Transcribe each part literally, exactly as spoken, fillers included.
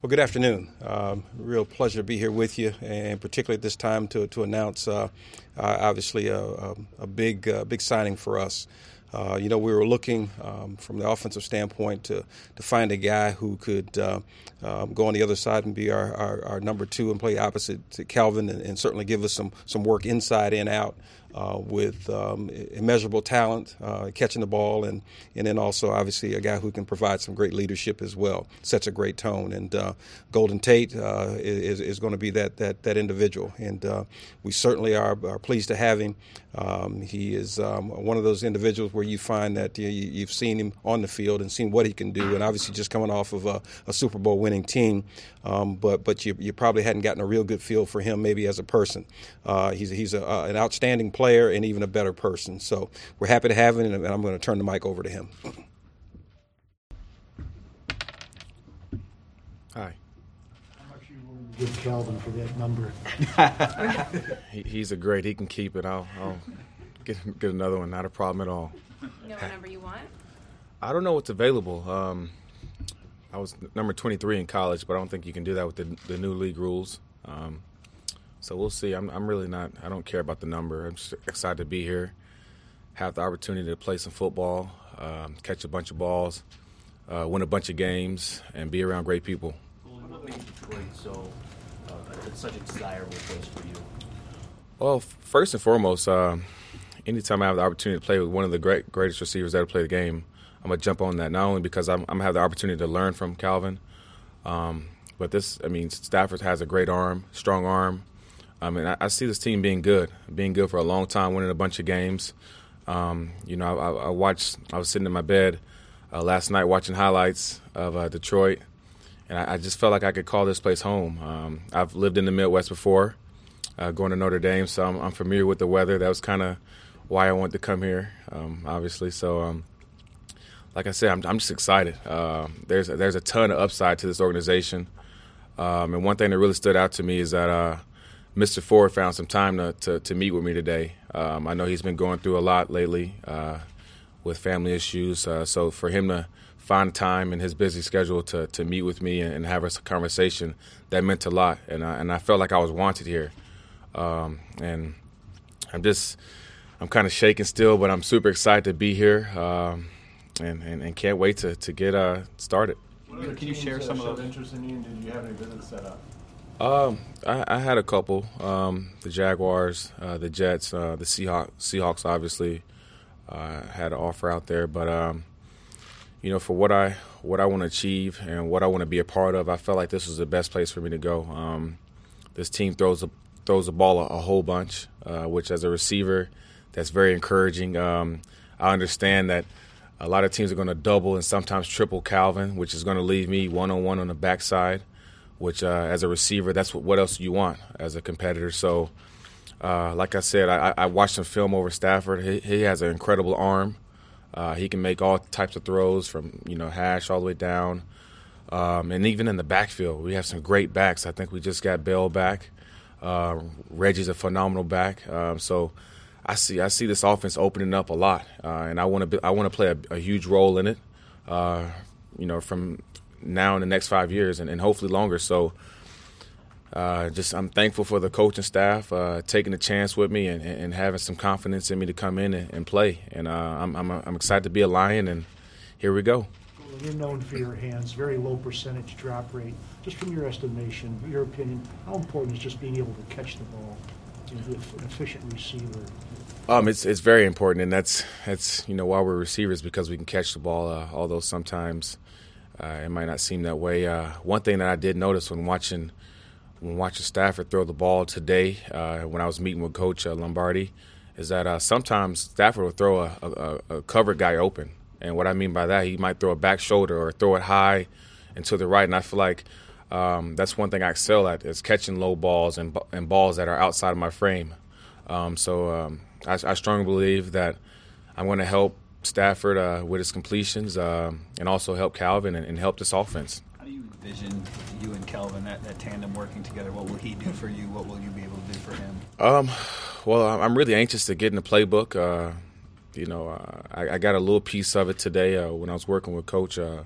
Well, good afternoon. Um, real pleasure to be here with you, and particularly at this time to to announce, uh, uh, obviously, a, a, a big uh, big signing for us. Uh, you know, we were looking um, from the offensive standpoint to to find a guy who could uh, um, go on the other side and be our, our, our number two and play opposite to Calvin, and, and certainly give us some some work inside and out. Uh, with um, immeasurable talent, uh, catching the ball, and and then also obviously a guy who can provide some great leadership as well. Sets a great tone, and uh, Golden Tate uh, is is going to be that that that individual, and uh, we certainly are, are pleased to have him. Um, he is um, one of those individuals where you find that you know, you've seen him on the field and seen what he can do, and obviously just coming off of a, a Super Bowl winning team, um, but but you you probably hadn't gotten a real good feel for him maybe as a person. Uh, he's he's a, uh, an outstanding player. player and even a better person. So we're happy to have him, and I'm going to turn the mic over to him. Hi. How much are you willing to give Calvin for that number? he, he's a great. He can keep it. I'll, I'll get get another one. Not a problem at all. You know what number you want? I don't know what's available. Um, I was number twenty-three in college, but I don't think you can do that with the, the new league rules. Um, So we'll see. I'm, I'm really not – I don't care about the number. I'm just excited to be here, have the opportunity to play some football, um, catch a bunch of balls, uh, win a bunch of games, and be around great people. What made Detroit so uh, it's such a desirable place for you? Well, first and foremost, uh, anytime I have the opportunity to play with one of the great, greatest receivers that ever played the game, I'm going to jump on that, not only because I'm, I'm going to have the opportunity to learn from Calvin, um, but this – I mean, Stafford has a great arm, strong arm. I mean, I, I see this team being good, being good for a long time, winning a bunch of games. Um, you know, I, I watched. I was sitting in my bed uh, last night watching highlights of uh, Detroit, and I, I just felt like I could call this place home. Um, I've lived in the Midwest before, uh, going to Notre Dame, so I'm, I'm familiar with the weather. That was kind of why I wanted to come here, um, obviously. So, um, like I said, I'm, I'm just excited. Uh, there's there's a ton of upside to this organization, um, and one thing that really stood out to me is that. Uh, Mister Ford found some time to, to, to meet with me today. Um, I know he's been going through a lot lately uh, with family issues. Uh, so for him to find time in his busy schedule to, to meet with me and, and have a conversation, that meant a lot. And I, and I felt like I was wanted here. Um, and I'm just I'm kind of shaking still, but I'm super excited to be here um, and, and, and can't wait to, to get uh, started. Can you share some of the interest in you, and did you have any visits set up? Um, I, I had a couple. Um, the Jaguars, uh, the Jets, uh, the Seahawks. Seahawks obviously uh, had an offer out there, but um, you know, for what I what I want to achieve and what I want to be a part of, I felt like this was the best place for me to go. Um, this team throws a throws the ball a, a whole bunch, uh, which as a receiver, that's very encouraging. Um, I understand that a lot of teams are going to double and sometimes triple Calvin, which is going to leave me one on one on the backside. Which, uh, as a receiver, that's what, what else you want as a competitor. So, uh, like I said, I, I watched some film over Stafford. He, he has an incredible arm. Uh, he can make all types of throws from, you know, hash all the way down. Um, and even in the backfield, we have some great backs. I think we just got Bell back. Uh, Reggie's a phenomenal back. Um, so I see I see this offense opening up a lot, uh, and I want to I want to play a, a huge role in it. Uh, you know, from now in the next five years and, and hopefully longer. So uh, just I'm thankful for the coaching staff uh, taking a chance with me and, and having some confidence in me to come in and, and play. And uh, I'm, I'm I'm excited to be a Lion, and here we go. Well, you're known for your hands, very low percentage drop rate. Just from your estimation, your opinion, how important is just being able to catch the ball, you know, be an efficient receiver? Um, it's it's very important, and that's that's you know why we're receivers, because we can catch the ball. Uh, although sometimes Uh, it might not seem that way. Uh, one thing that I did notice when watching when watching Stafford throw the ball today, uh, when I was meeting with Coach uh, Lombardi, is that uh, sometimes Stafford will throw a, a, a covered guy open. And what I mean by that, he might throw a back shoulder or throw it high and to the right. And I feel like um, that's one thing I excel at, is catching low balls and, and balls that are outside of my frame. Um, so um, I, I strongly believe that I'm going to help Stafford uh, with his completions uh, and also help Calvin and, and help this offense. How do you envision you and Calvin, that, that tandem working together? What will he do for you? What will you be able to do for him? Um, well, I'm really anxious to get in the playbook. Uh, you know, uh, I, I got a little piece of it today uh, when I was working with Coach uh,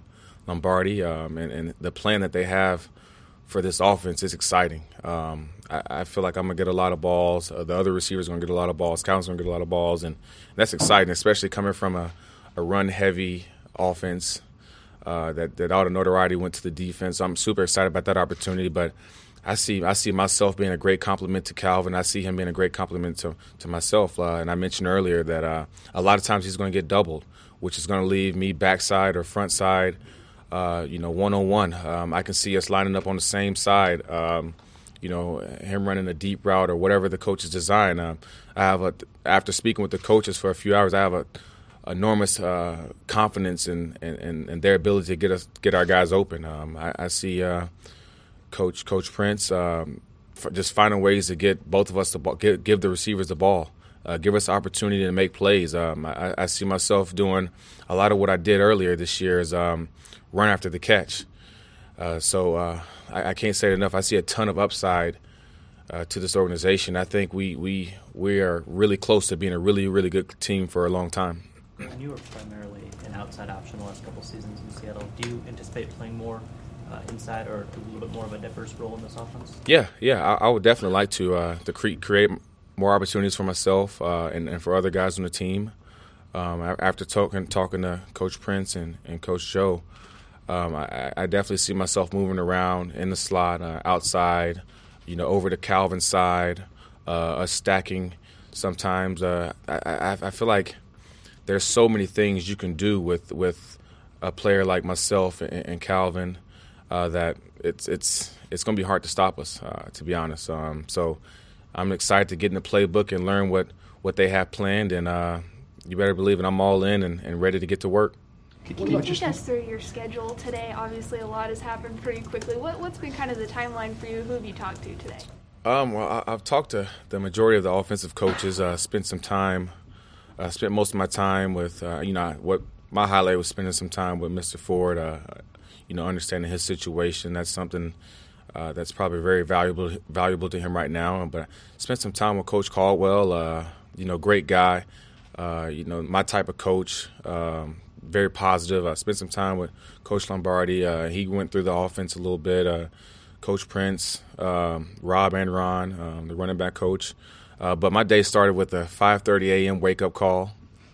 Lombardi, um, and, and the plan that they have for this offense is exciting. Um, I, I feel like I'm going to get a lot of balls. Uh, the other receivers are going to get a lot of balls. Calvin's going to get a lot of balls, and that's exciting, especially coming from a, a run-heavy offense uh, that, that all the notoriety went to the defense. I'm super excited about that opportunity, but I see I see myself being a great compliment to Calvin. I see him being a great compliment to, to myself. Uh, and I mentioned earlier that uh, a lot of times he's going to get doubled, which is going to leave me backside or front side, uh, you know, one-on-one. Um, I can see us lining up on the same side, um, you know, him running a deep route or whatever the coaches design. Uh, I have a, after speaking with the coaches for a few hours, I have a enormous uh, confidence in, in, in their ability to get us get our guys open. Um, I, I see uh, – Coach Coach Prince, um, just finding ways to get both of us the ball, give, give the receivers the ball, uh, give us the opportunity to make plays. Um, I, I see myself doing a lot of what I did earlier this year is um, run after the catch. Uh, so uh, I, I can't say it enough. I see a ton of upside uh, to this organization. I think we we we are really close to being a really really good team for a long time. And you were primarily an outside option the last couple seasons in Seattle. Do you anticipate playing more Uh, inside or a little bit more of a diverse role in this offense? Yeah, yeah, I, I would definitely like to uh, to cre- create more opportunities for myself uh, and, and for other guys on the team. Um, after talking talking to Coach Prince and, and Coach Joe, um, I, I definitely see myself moving around in the slot, uh, outside, you know, over to Calvin's side, uh, us stacking sometimes. Uh, I, I, I feel like there's so many things you can do with with a player like myself and, and Calvin. Uh, that it's it's it's going to be hard to stop us, uh, to be honest. Um, so I'm excited to get in the playbook and learn what, what they have planned, and uh, you better believe it, I'm all in and, and ready to get to work. Can you take us through your schedule today? Obviously, a lot has happened pretty quickly. What, what's been kind of the timeline for you? Who have you talked to today? Um, well, I, I've talked to the majority of the offensive coaches, uh, spent some time, uh, spent most of my time with, uh, you know, what my highlight was spending some time with Mister Ford, uh, you know, understanding his situation. That's something uh, that's probably very valuable valuable to him right now. But I spent some time with Coach Caldwell, uh, you know, great guy, uh, you know, my type of coach, um, very positive. I spent some time with Coach Lombardi. Uh, he went through the offense a little bit. Uh, Coach Prince, um, Rob and Ron, um, the running back coach. Uh, but my day started with a five thirty a.m. wake-up call.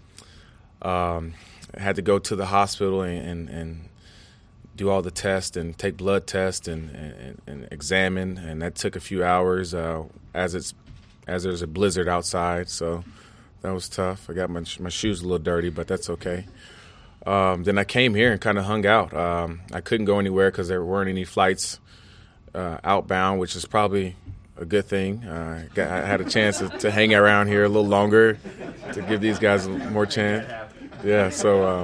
Um, I had to go to the hospital and, and, and do all the tests and take blood tests and, and, and examine, and that took a few hours uh, as it's as there's a blizzard outside, so that was tough. I got my my shoes a little dirty, but that's okay. Um, then I came here and kind of hung out. Um, I couldn't go anywhere because there weren't any flights uh, outbound, which is probably a good thing. Uh, got, I had a chance to, to hang around here a little longer to give these guys more chance. Yeah, so uh,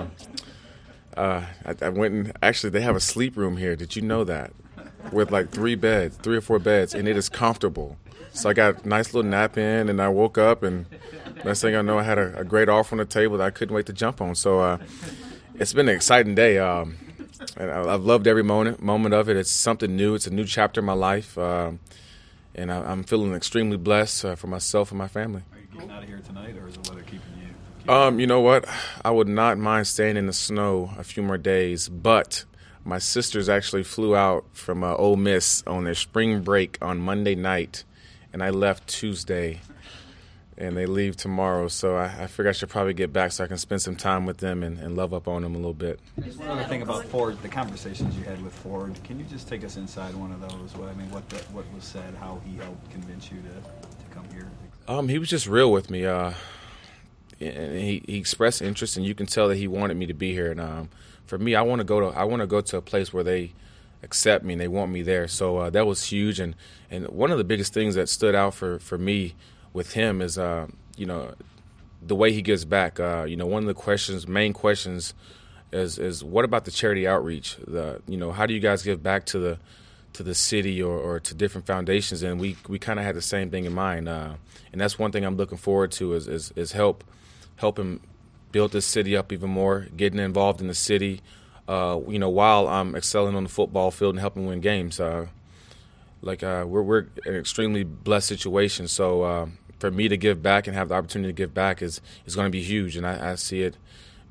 uh, I, I went and actually they have a sleep room here. Did you know that? With like three beds, three or four beds, and it is comfortable. So I got a nice little nap in, and I woke up, and next thing I know, I had a, a great offer on the table that I couldn't wait to jump on. So uh, it's been an exciting day, um, and I, I've loved every moment moment of it. It's something new. It's a new chapter in my life, um, and I, I'm feeling extremely blessed uh, for myself and my family. Are you getting out of here tonight, or is the weather keeping you? Keeping Um, you know what? I would not mind staying in the snow a few more days, but my sisters actually flew out from uh, Ole Miss on their spring break on Monday night, and I left Tuesday, and they leave tomorrow. So I, I figure I should probably get back so I can spend some time with them and, and love up on them a little bit. Just one other thing about Ford, the conversations you had with Ford. Can you just take us inside one of those? What I mean, what the, what was said, how he helped convince you to, to come here? Um, he was just real with me. Uh, and he, he expressed interest, and you can tell that he wanted me to be here. And um, for me, I want to go to I want to go to a place where they accept me and they want me there. So uh, that was huge. And, and one of the biggest things that stood out for, for me with him is, uh, you know, the way he gives back. Uh, you know, one of the questions, main questions, is is what about the charity outreach? The you know, how do you guys give back to the to the city or, or to different foundations? And we we kind of had the same thing in mind. Uh, and that's one thing I'm looking forward to is is, is help. help him build this city up even more, getting involved in the city, uh, you know, while I'm excelling on the football field and helping win games. Uh, like uh, we're we're in an extremely blessed situation. So uh, for me to give back and have the opportunity to give back is is going to be huge, and I, I see it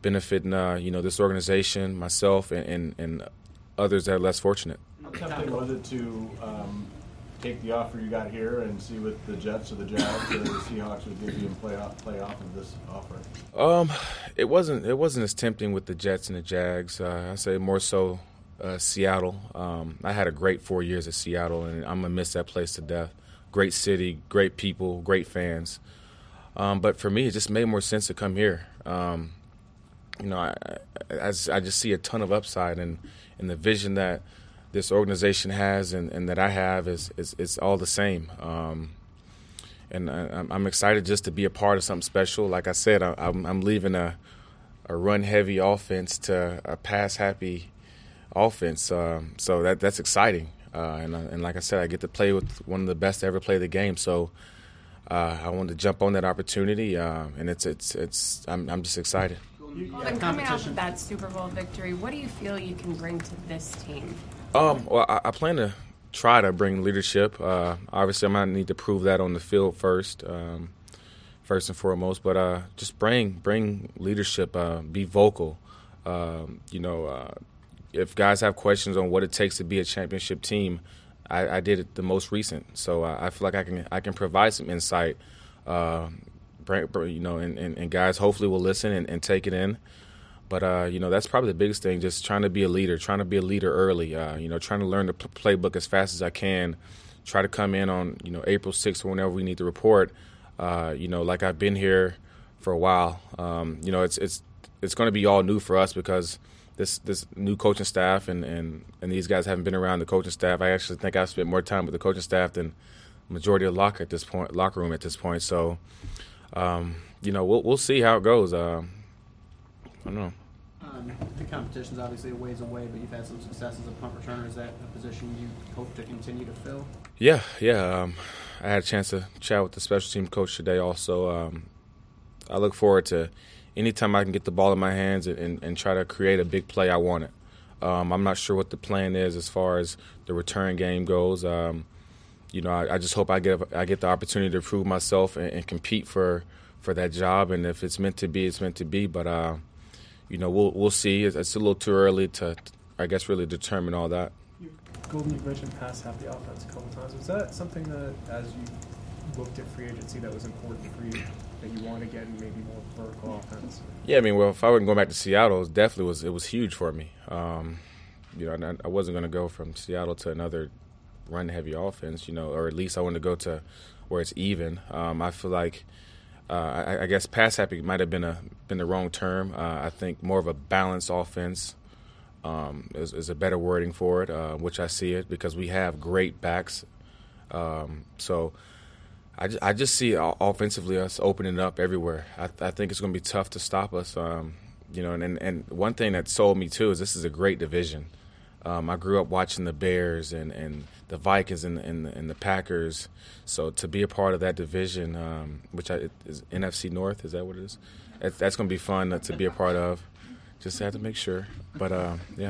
benefiting uh, you know this organization, myself, and, and, and others that are less fortunate. How tempting was it to um, take the offer you got here and see what the Jets or the Jags or the Seahawks would give you and play off play off of this offer? Um, it wasn't it wasn't as tempting with the Jets and the Jags. Uh, I say more so uh, Seattle. Um, I had a great four years at Seattle, and I'm gonna miss that place to death. Great city, great people, great fans. Um, but for me, it just made more sense to come here. Um, you know, I, I, I just see a ton of upside, and, and the vision that this organization has and, and that I have is is, is all the same. Um, and I, I'm excited just to be a part of something special. Like I said, I, I'm, I'm leaving a, a run-heavy offense to a pass-happy offense. Um, so that that's exciting. Uh, and, and like I said, I get to play with one of the best to ever play the game. So uh, I wanted to jump on that opportunity, uh, and it's it's it's. I'm I'm just excited. Well, then coming off of that Super Bowl victory, what do you feel you can bring to this team? Um, well, I, I plan to try to bring leadership. Uh, obviously, I might need to prove that on the field first, um, first and foremost. But uh, just bring bring leadership. Uh, be vocal. Um, you know. Uh, If guys have questions on what it takes to be a championship team, I, I did it the most recent, so uh, I feel like I can I can provide some insight, uh, bring, you know, and, and, and guys hopefully will listen and, and take it in. But uh, you know, that's probably the biggest thing: just trying to be a leader, trying to be a leader early. Uh, you know, trying to learn the playbook as fast as I can. Try to come in on you know April sixth or whenever we need to report. Uh, you know, like I've been here for a while. Um, you know, it's it's it's going to be all new for us because. This this new coaching staff and, and, and these guys haven't been around the coaching staff. I actually think I've spent more time with the coaching staff than the majority of the locker at this point, locker room at this point. So, um, you know, we'll we'll see how it goes. Uh, I don't know. Um, the competition's obviously a ways away, but you've had some success as a punt returner. Is that a position you hope to continue to fill? Yeah, yeah. Um, I had a chance to chat with the special team coach today. Also, um, I look forward to. Anytime I can get the ball in my hands and, and, and try to create a big play, I want it. Um, I'm not sure what the plan is as far as the return game goes. Um, you know, I, I just hope I get I get the opportunity to prove myself and, and compete for, for that job. And if it's meant to be, it's meant to be. But uh, you know, we'll we'll see. It's, it's a little too early to, I guess, really determine all that. Golden, you mentioned pass happy offense a couple times. Was that something that, as you looked at free agency, that was important for you? That you want to get maybe more vertical offense? Yeah, I mean, well, if I wasn't going back to Seattle, it definitely was. It was huge for me. Um, you know, I, I wasn't going to go from Seattle to another run-heavy offense. You know, or at least I wanted to go to where it's even. Um, I feel like, uh, I, I guess, pass happy might have been a been the wrong term. Uh, I think more of a balanced offense um, is, is a better wording for it, uh, which I see it because we have great backs. Um, so. I just, I just see offensively us opening up everywhere. I, I think it's going to be tough to stop us. Um, you know, and, and, and one thing that sold me too is this is a great division. Um, I grew up watching the Bears and, and the Vikings and, and, and the Packers. So to be a part of that division, um, which I, is N F C North, is that what it is? That's, that's going to be fun to be a part of. Just had to make sure. But, uh, yeah.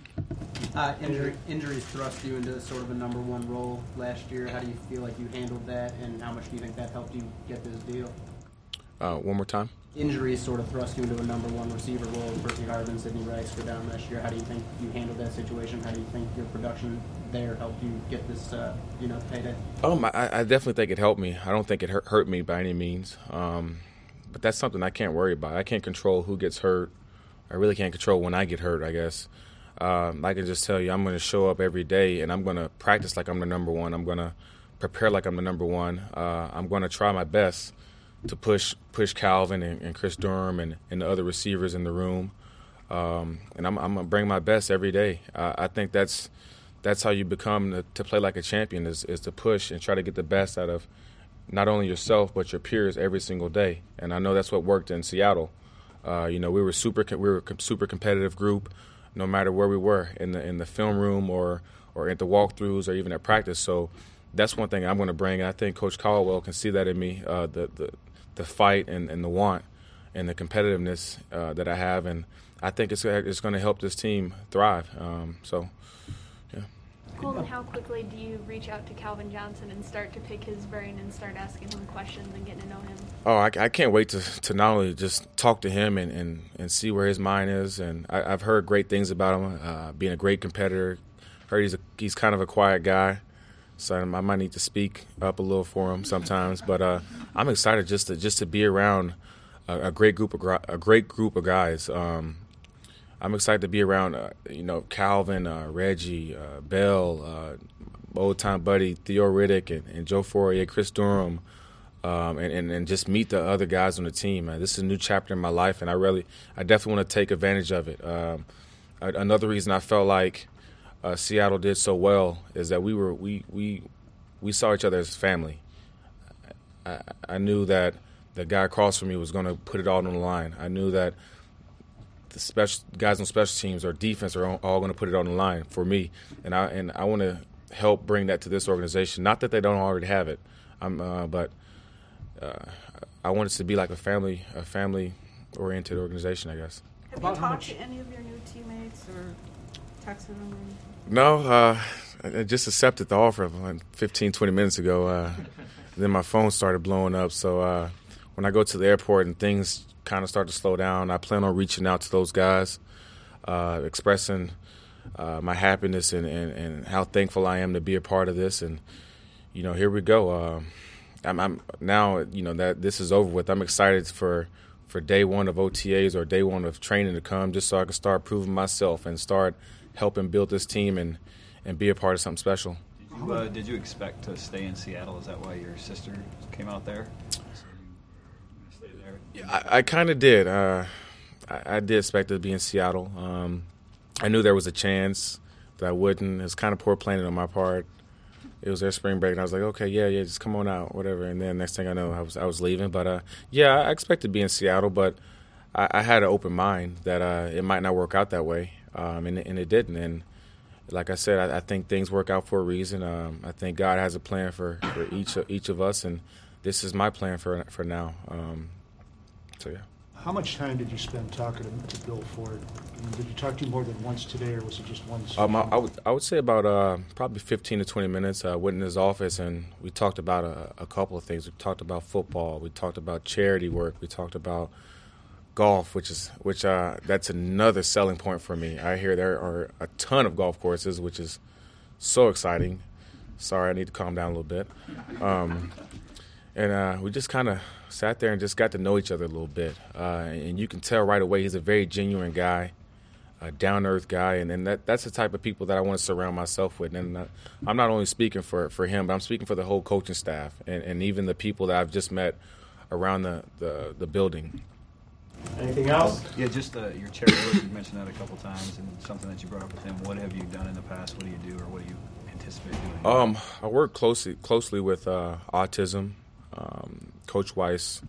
Uh, injury, injuries thrust you into sort of a number one role last year. How do you feel like you handled that, and how much do you think that helped you get this deal? Uh, one more time? Injuries sort of thrust you into a number one receiver role. Percy Harvin, Sidney Rice go down last year. How do you think you handled that situation? How do you think your production there helped you get this, uh, you know, payday? Um, I, I definitely think it helped me. I don't think it hurt, hurt me by any means. Um, but that's something I can't worry about. I can't control who gets hurt. I really can't control when I get hurt, I guess. Um, I can just tell you I'm going to show up every day, and I'm going to practice like I'm the number one. I'm going to prepare like I'm the number one. Uh, I'm going to try my best to push push Calvin and, and Chris Durham and, and the other receivers in the room. Um, and I'm, I'm going to bring my best every day. Uh, I think that's that's how you become the, to play like a champion is, is to push and try to get the best out of not only yourself but your peers every single day. And I know that's what worked in Seattle. Uh, you know, we were super we were a super competitive group. No matter where we were in the in the film room or or at the walkthroughs or even at practice. So that's one thing I'm going to bring. I think Coach Caldwell can see that in me, uh, the, the the fight and, and the want and the competitiveness uh, that I have, and I think it's it's going to help this team thrive. Um, so, yeah. Colton, how quickly do you reach out to Calvin Johnson and start to pick his brain and start asking him questions and getting to know him? Oh, I, I can't wait to, to not only just talk to him and, and, and see where his mind is. And I, I've heard great things about him, uh, being a great competitor. Heard he's a, he's kind of a quiet guy, so I might need to speak up a little for him sometimes. But uh, I'm excited just to just to be around a, a great group of a great group of guys. Um, I'm excited to be around, uh, you know, Calvin, uh, Reggie, uh, Bell, uh, old-time buddy Theo Riddick, and, and Joe Fourier, Chris Durham, um, and, and, and just meet the other guys on the team. Uh, this is a new chapter in my life, and I really, I definitely want to take advantage of it. Um, another reason I felt like uh, Seattle did so well is that we were we we we saw each other as family. I, I knew that the guy across from me was going to put it all on the line. I knew that the special guys on special teams or defense are all, all going to put it on the line for me, and I and I want to help bring that to this organization. Not that they don't already have it, I'm, uh, but uh, I want it to be like a family, a family-oriented organization, I guess. Have you talked to any of your new teammates or texted them? Or no, uh, I just accepted the offer like fifteen, twenty minutes ago. Uh, then my phone started blowing up, so uh, when I go to the airport and things kind of start to slow down, I plan on reaching out to those guys, uh, expressing uh, my happiness and, and, and how thankful I am to be a part of this. And, you know, here we go. Uh, I'm, I'm now, you know, that this is over with. I'm excited for, for day one of O T As or day one of training to come, just so I can start proving myself and start helping build this team and, and be a part of something special. Did you, uh, did you expect to stay in Seattle? Is that why your sister came out there? I, I kind of did. Uh, I, I did expect to be in Seattle. Um, I knew there was a chance that I wouldn't. It was kind of poor planning on my part. It was their spring break, and I was like, okay, yeah, yeah, just come on out, whatever. And then next thing I know, I was I was leaving. But, uh, yeah, I expected to be in Seattle, but I, I had an open mind that uh, it might not work out that way, um, and, and it didn't. And like I said, I, I think things work out for a reason. Um, I think God has a plan for, for each, each of us, and this is my plan for, for now. Um So, yeah. How much time did you spend talking to, to Bill Ford? I mean, did you talk to him more than once today, or was it just one? Um, I, I would I would say about uh, probably fifteen to twenty minutes. I went in his office and we talked about a, a couple of things. We talked about football. We talked about charity work. We talked about golf, which is which uh, that's another selling point for me. I hear there are a ton of golf courses, which is so exciting. Sorry, I need to calm down a little bit. Um, and uh, we just kind of sat there and just got to know each other a little bit. Uh, and you can tell right away he's a very genuine guy, a down-to-earth guy, and, and that, that's the type of people that I want to surround myself with. And uh, I'm not only speaking for, for him, but I'm speaking for the whole coaching staff and, and even the people that I've just met around the, the, the building. Anything else? Yeah, just uh, your charity work, you mentioned that a couple times, and something that you brought up with him. What have you done in the past? What do you do, or what do you anticipate doing? Um, I work closely closely with uh, autism. Um, Coach Weiss,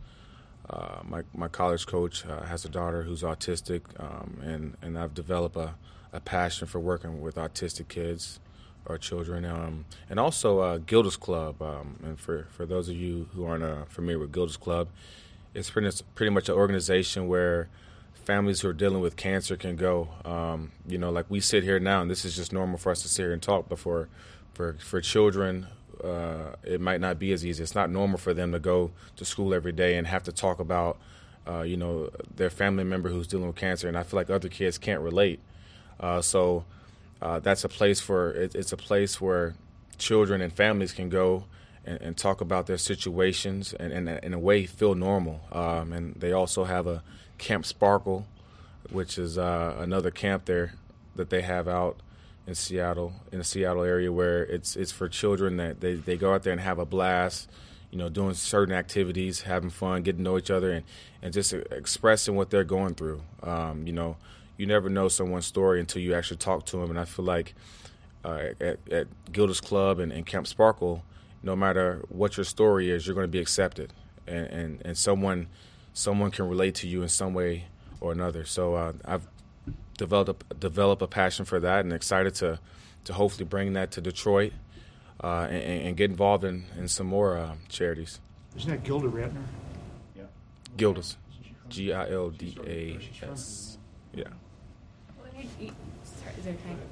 uh, my my college coach, uh, has a daughter who's autistic, um, and and I've developed a, a passion for working with autistic kids or children, um, and also uh, Gilda's Club. Um, and for, for those of you who aren't uh, familiar with Gilda's Club, it's pretty pretty much an organization where families who are dealing with cancer can go. Um, you know, like we sit here now, and this is just normal for us to sit here and talk. But for for for children, Uh, it might not be as easy. It's not normal for them to go to school every day and have to talk about, uh, you know, their family member who's dealing with cancer. And I feel like other kids can't relate. Uh, so uh, that's a place for it, it's a place where children and families can go and, and talk about their situations and, and in a way feel normal. Um, and they also have a Camp Sparkle, which is uh, another camp there that they have out in Seattle, in the Seattle area, where it's it's for children that they, they go out there and have a blast, you know, doing certain activities, having fun, getting to know each other, and, and just expressing what they're going through. Um, you know, you never know someone's story until you actually talk to them, and I feel like uh, at, at Gilda's Club and, and Camp Sparkle, no matter what your story is, you're going to be accepted, and, and, and someone someone can relate to you in some way or another. So uh, I've develop a, develop a passion for that, and excited to to hopefully bring that to Detroit uh, and, and get involved in, in some more uh, charities. Isn't that Gilda Ratner? Yeah. Gilda's, G I L D A S. Yeah. Sorry, is there time?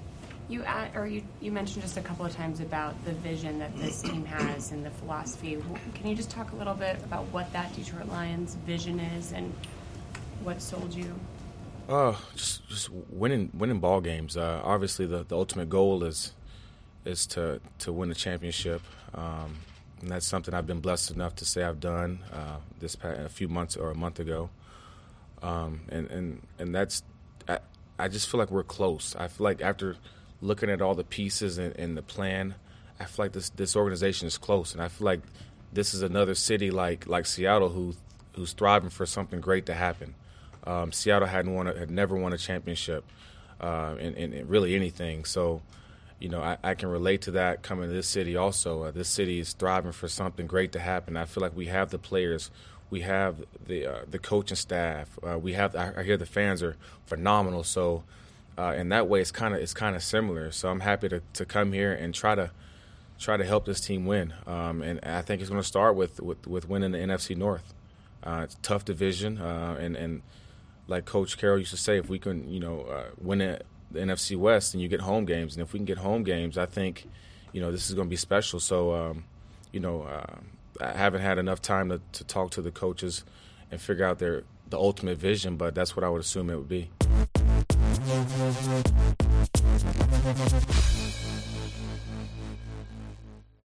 You at, or you, you mentioned just a couple of times about the vision that this team has and the philosophy. Can you just talk a little bit about what that Detroit Lions vision is and what sold you? Uh, just just winning winning ball games. Uh, obviously, the, the ultimate goal is is to to win a championship, um, and that's something I've been blessed enough to say I've done uh, this past, a few months or a month ago. Um, and and and that's I, I just feel like we're close. I feel like after looking at all the pieces and, and the plan, I feel like this this organization is close, and I feel like this is another city like like Seattle who who's thriving for something great to happen. Um, Seattle hadn't won a, had never won a championship uh, in, in, in really anything, so you know I, I can relate to that coming to this city. Also, uh, this city is thriving for something great to happen. I feel like we have the players. We have the uh, the coaching staff. Uh, we have. I, I hear the fans are phenomenal. So, uh, in that way, it's kind of it's kind of similar. So I'm happy to, to come here and try to try to help this team win. Um, and I think it's going to start with, with, with winning the N F C North. Uh, it's a tough division, uh, and and like Coach Carroll used to say, if we can you know uh, win it, the N F C West, then you get home games. And if we can get home games, I think you know this is going to be special. So um, you know. Uh, I haven't had enough time to, to talk to the coaches and figure out their the ultimate vision, but that's what I would assume it would be.